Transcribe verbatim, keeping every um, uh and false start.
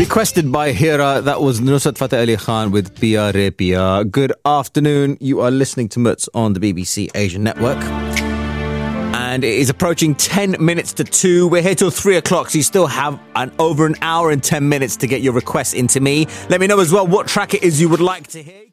Requested by Hira, that was Nusrat Fateh Ali Khan with Pia Re Pia. Good afternoon, you are listening to Mutz on the B B C Asian Network. And it is approaching ten minutes to two. We're here till three o'clock, so you still have an over an hour and ten minutes to get your requests into me. Let me know as well what track it is you would like to hear.